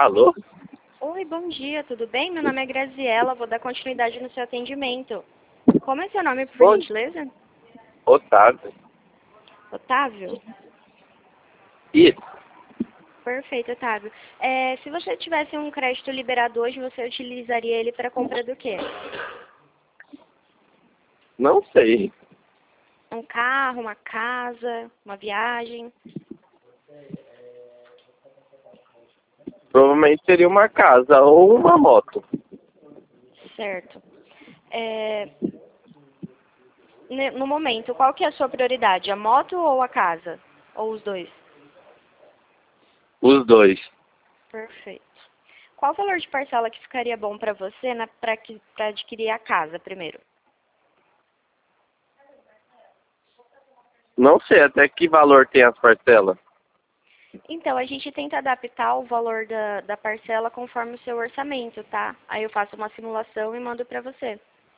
Alô? Oi, bom dia, tudo bem? Meu nome é Graziela, vou dar continuidade no seu atendimento. Como é seu nome, por Oi. gentileza? Otávio. Otávio? Isso. Perfeito, Otávio. Se você tivesse um crédito liberado hoje, você utilizaria ele para compra do quê? Não sei. Um carro, uma casa, uma viagem? Provavelmente seria uma casa ou uma moto. Certo. No momento, qual que é a sua prioridade? A moto ou a casa? Ou os dois? Os dois. Perfeito. Qual o valor de parcela que ficaria bom para você para adquirir a casa primeiro? Não sei até que valor tem as parcelas. Então, a gente tenta adaptar o valor da parcela conforme o seu orçamento, tá? Aí eu faço uma simulação e mando para você.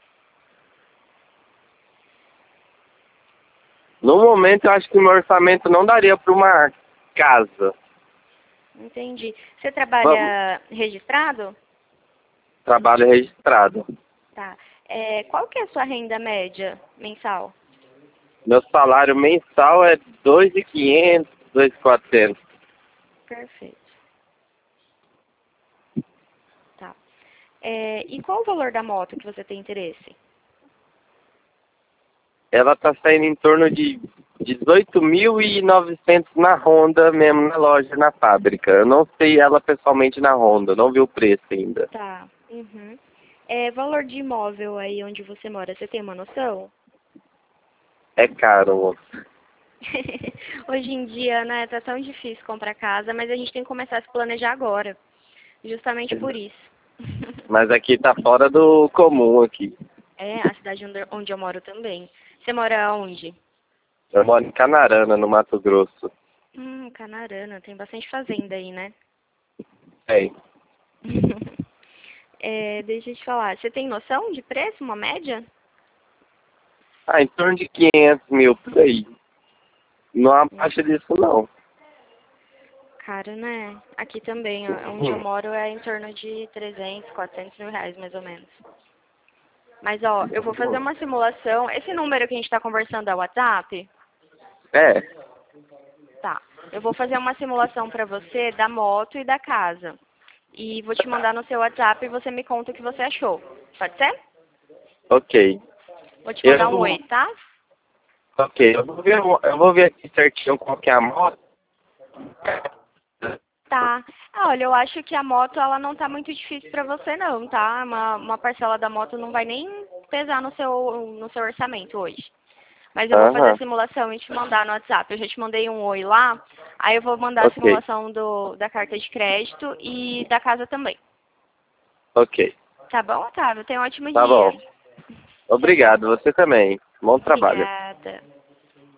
No momento, eu acho que o meu orçamento não daria para uma casa. Entendi. Você Vamos. trabalha registrado? Trabalho registrado. Tá. Qual que é a sua renda média mensal? Meu salário mensal é 2.500, 2.400. Perfeito. Tá. E qual o valor da moto que você tem interesse? Ela tá saindo em torno de 18.900 na Honda, mesmo na loja, na fábrica. Eu não sei ela pessoalmente na Honda, não vi o preço ainda. Tá. Uhum. Valor de imóvel aí onde você mora, você tem uma noção? É caro, moço. Hoje em dia, né, tá tão difícil comprar casa, mas a gente tem que começar a se planejar agora, justamente por isso. Mas aqui tá fora do comum aqui. É, a cidade onde eu moro também. Você mora onde? Eu moro em Canarana, no Mato Grosso. Canarana, tem bastante fazenda aí, né? Tem. Deixa eu te falar, você tem noção de preço, uma média? Ah, em torno de 500 mil por aí. Não há baixa disso, não. Caro, né? Aqui também, ó, onde eu moro é em torno de 300, 400 mil reais, mais ou menos. Mas, ó, eu vou fazer uma simulação. Esse número que a gente tá conversando é o WhatsApp? É, Tá. Eu vou fazer uma simulação pra você da moto e da casa. E vou te mandar no seu WhatsApp e você me conta o que você achou. Pode ser? ok. Vou te mandar um oi, Eu, tá? ok, eu vou ver aqui certinho qual que é a moto. Tá. Olha, eu acho que a moto, ela não tá muito difícil pra você não, tá? Uma parcela da moto não vai nem pesar no seu orçamento hoje. Mas eu vou fazer a Aham, simulação e te mandar no WhatsApp. Eu já te mandei um oi lá, aí eu vou mandar a ok, simulação da carta de crédito e da casa também. ok. Tá bom, Otávio? Tenha um ótimo Tá dia. bom. Tchau, tchau. Obrigado, você também. Bom trabalho. Obrigada.